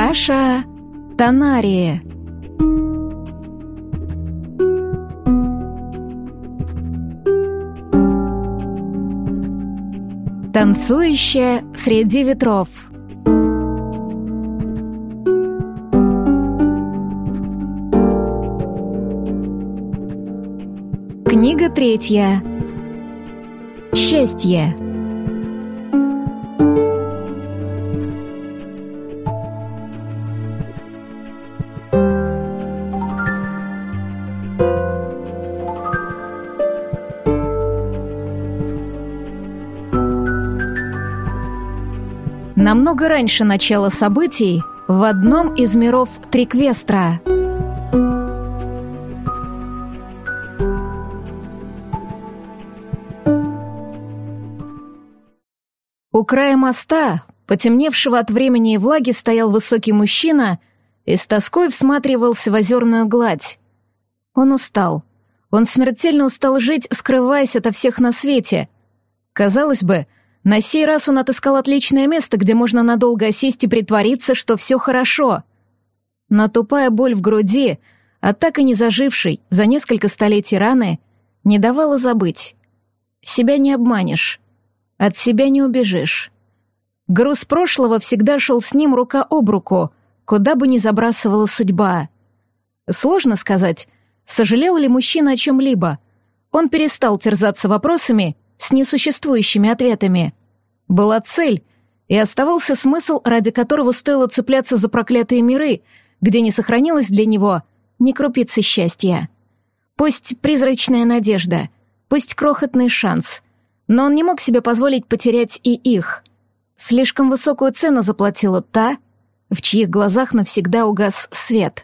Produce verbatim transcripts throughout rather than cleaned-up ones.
Саша Танари. Танцующая среди ветров. Книга третья. Счастье. Намного раньше начала событий в одном из миров Триквестра. У края моста, потемневшего от времени и влаги, стоял высокий мужчина и с тоской всматривался в озерную гладь. Он устал. Он смертельно устал жить, скрываясь ото всех на свете. Казалось бы, на сей раз он отыскал отличное место, где можно надолго осесть и притвориться, что все хорошо. Но тупая боль в груди, а так и не зажившей за несколько столетий раны, не давала забыть. Себя не обманешь, от себя не убежишь. Груз прошлого всегда шел с ним рука об руку, куда бы ни забрасывала судьба. Сложно сказать, сожалел ли мужчина о чем-либо. Он перестал терзаться вопросами с несуществующими ответами. Была цель, и оставался смысл, ради которого стоило цепляться за проклятые миры, где не сохранилось для него ни крупицы счастья. Пусть призрачная надежда, пусть крохотный шанс, но он не мог себе позволить потерять и их. Слишком высокую цену заплатила та, в чьих глазах навсегда угас свет.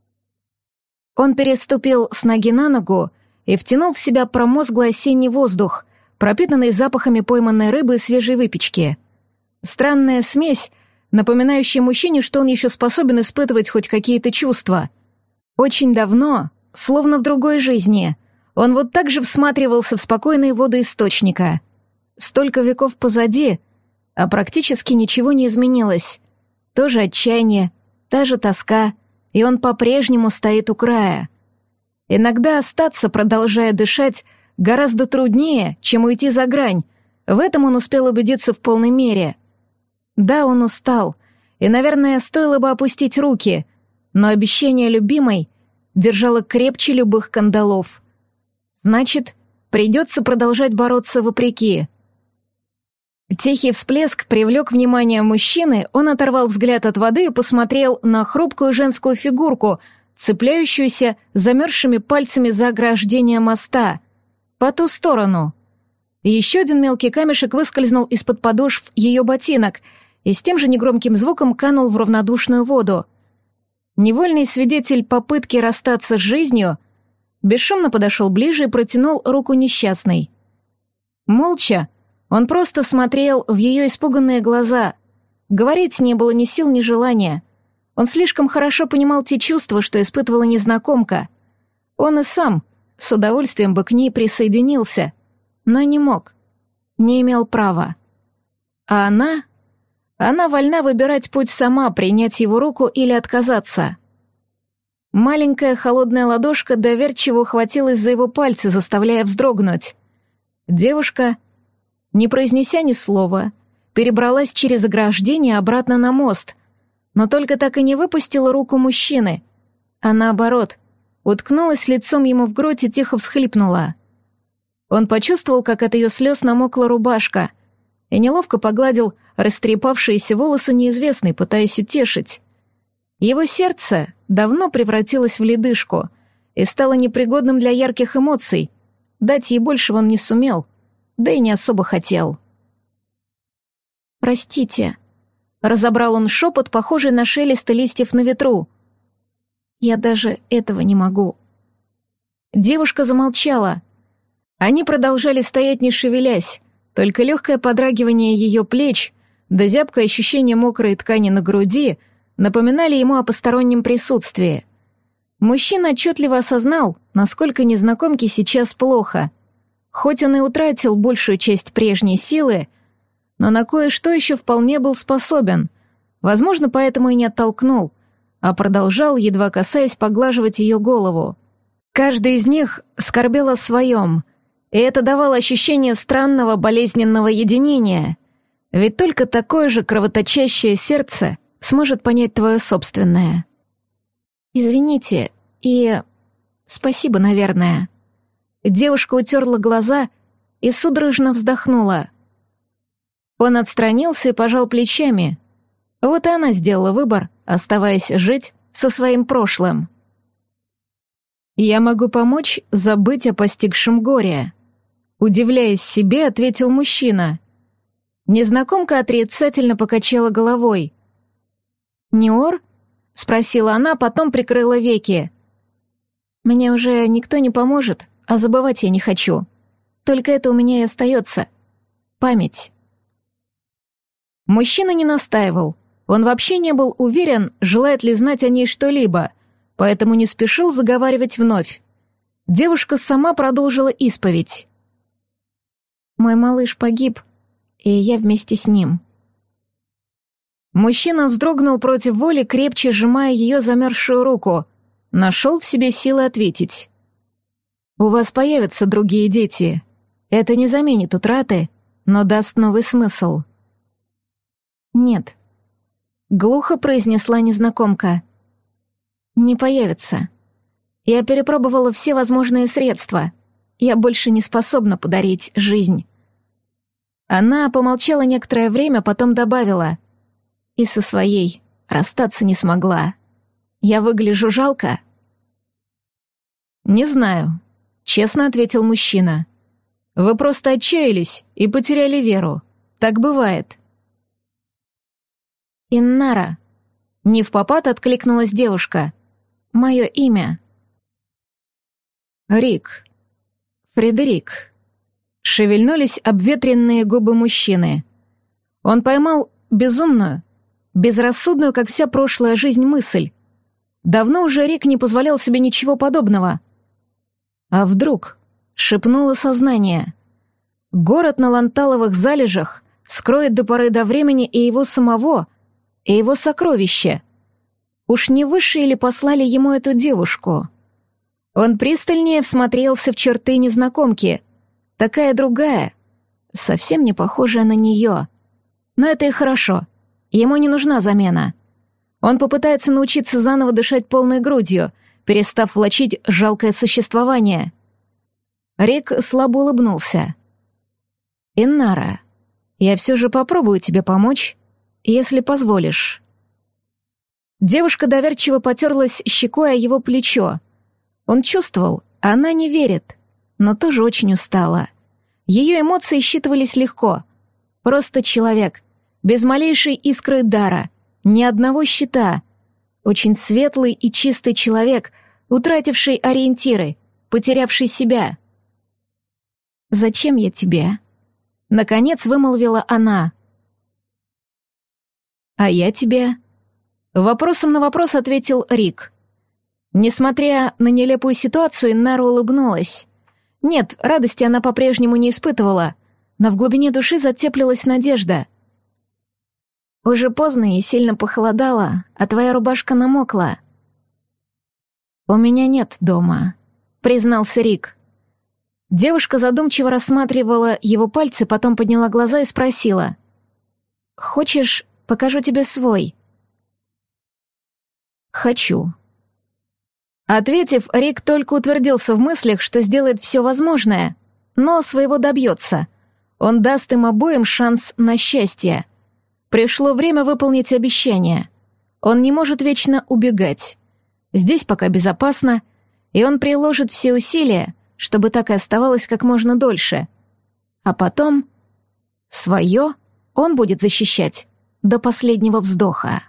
Он переступил с ноги на ногу и втянул в себя промозглый осенний воздух, пропитанный запахами пойманной рыбы и свежей выпечки. Странная смесь, напоминающая мужчине, что он еще способен испытывать хоть какие-то чувства. Очень давно, словно в другой жизни, он вот так же всматривался в спокойные воды источника. Столько веков позади, а практически ничего не изменилось. То же отчаяние, та же тоска, и он по-прежнему стоит у края. Иногда остаться, продолжая дышать, гораздо труднее, чем уйти за грань. В этом он успел убедиться в полной мере. Да, он устал, и, наверное, стоило бы опустить руки, но обещание любимой держало крепче любых кандалов. Значит, придется продолжать бороться вопреки. Тихий всплеск привлек внимание мужчины, он оторвал взгляд от воды и посмотрел на хрупкую женскую фигурку, цепляющуюся замерзшими пальцами за ограждение моста. По ту сторону. Еще один мелкий камешек выскользнул из-под подошв ее ботинок и с тем же негромким звуком канул в равнодушную воду. Невольный свидетель попытки расстаться с жизнью бесшумно подошел ближе и протянул руку несчастной. Молча он просто смотрел в ее испуганные глаза. Говорить не было ни сил, ни желания. Он слишком хорошо понимал те чувства, что испытывала незнакомка. Он и сам с удовольствием бы к ней присоединился, но не мог, не имел права. А она... Она вольна выбирать путь сама, принять его руку или отказаться. Маленькая холодная ладошка доверчиво ухватилась за его пальцы, заставляя вздрогнуть. Девушка, не произнеся ни слова, перебралась через ограждение обратно на мост, но только так и не выпустила руку мужчины, а наоборот — уткнулась лицом ему в грудь и тихо всхлипнула. Он почувствовал, как от ее слез намокла рубашка, и неловко погладил растрепавшиеся волосы неизвестной, пытаясь утешить. Его сердце давно превратилось в ледышку и стало непригодным для ярких эмоций. Дать ей большего он не сумел, да и не особо хотел. «Простите», — разобрал он шепот, похожий на шелест листьев на ветру. «Я даже этого не могу». Девушка замолчала. Они продолжали стоять, не шевелясь, только легкое подрагивание ее плеч да зябкое ощущение мокрой ткани на груди напоминали ему о постороннем присутствии. Мужчина отчетливо осознал, насколько незнакомке сейчас плохо. Хоть он и утратил большую часть прежней силы, но на кое-что еще вполне был способен. Возможно, поэтому и не оттолкнул, а продолжал, едва касаясь, поглаживать ее голову. Каждый из них скорбел о своем, и это давало ощущение странного болезненного единения, ведь только такое же кровоточащее сердце сможет понять твое собственное. «Извините, и спасибо, наверное». Девушка утерла глаза и судорожно вздохнула. Он отстранился и пожал плечами. Вот и она сделала выбор, оставаясь жить со своим прошлым. «Я могу помочь забыть о постигшем горе», — удивляясь себе, ответил мужчина. Незнакомка отрицательно покачала головой. «Ниор?» — спросила она, потом прикрыла веки. «Мне уже никто не поможет, а забывать я не хочу. Только это у меня и остается. Память». Мужчина не настаивал. Он вообще не был уверен, желает ли знать о ней что-либо, поэтому не спешил заговаривать вновь. Девушка сама продолжила исповедь. «Мой малыш погиб, и я вместе с ним». Мужчина вздрогнул против воли, крепче сжимая ее замерзшую руку. Нашел в себе силы ответить. «У вас появятся другие дети. Это не заменит утраты, но даст новый смысл». «Нет», — глухо произнесла незнакомка. «Не появится. Я перепробовала все возможные средства. Я больше не способна подарить жизнь». Она помолчала некоторое время, потом добавила. «И со своей расстаться не смогла. Я выгляжу жалко?» «Не знаю», — честно ответил мужчина. «Вы просто отчаялись и потеряли веру. Так бывает». «Иннара», — невпопад откликнулась девушка. «Мое имя». «Рик. Фредерик». Шевельнулись обветренные губы мужчины. Он поймал безумную, безрассудную, как вся прошлая жизнь, мысль. Давно уже Рик не позволял себе ничего подобного. А вдруг шепнуло сознание. Город на ланталовых залежах скроет до поры до времени и его самого, и его сокровище. Уж не высшие ли послали ему эту девушку? Он пристальнее всмотрелся в черты незнакомки. Такая другая, совсем не похожая на нее. Но это и хорошо. Ему не нужна замена. Он попытается научиться заново дышать полной грудью, перестав влачить жалкое существование. Рик слабо улыбнулся. «Иннара, я все же попробую тебе помочь, если позволишь». Девушка доверчиво потерлась щекой о его плечо. Он чувствовал, она не верит, но тоже очень устала. Ее эмоции считывались легко. Просто человек, без малейшей искры дара, ни одного щита. Очень светлый и чистый человек, утративший ориентиры, потерявший себя. «Зачем я тебе?» — наконец вымолвила она. «А я тебе?» — вопросом на вопрос ответил Рик. Несмотря на нелепую ситуацию, Иннара улыбнулась. Нет, радости она по-прежнему не испытывала, но в глубине души затеплилась надежда. «Уже поздно и сильно похолодало, а твоя рубашка намокла». «У меня нет дома», — признался Рик. Девушка задумчиво рассматривала его пальцы, потом подняла глаза и спросила. «Хочешь, покажу тебе свой?» «Хочу». Ответив, Рик только утвердился в мыслях, что сделает все возможное, но своего добьется. Он даст им обоим шанс на счастье. Пришло время выполнить обещание. Он не может вечно убегать. Здесь пока безопасно, и он приложит все усилия, чтобы так и оставалось как можно дольше. А потом свое он будет защищать до последнего вздоха.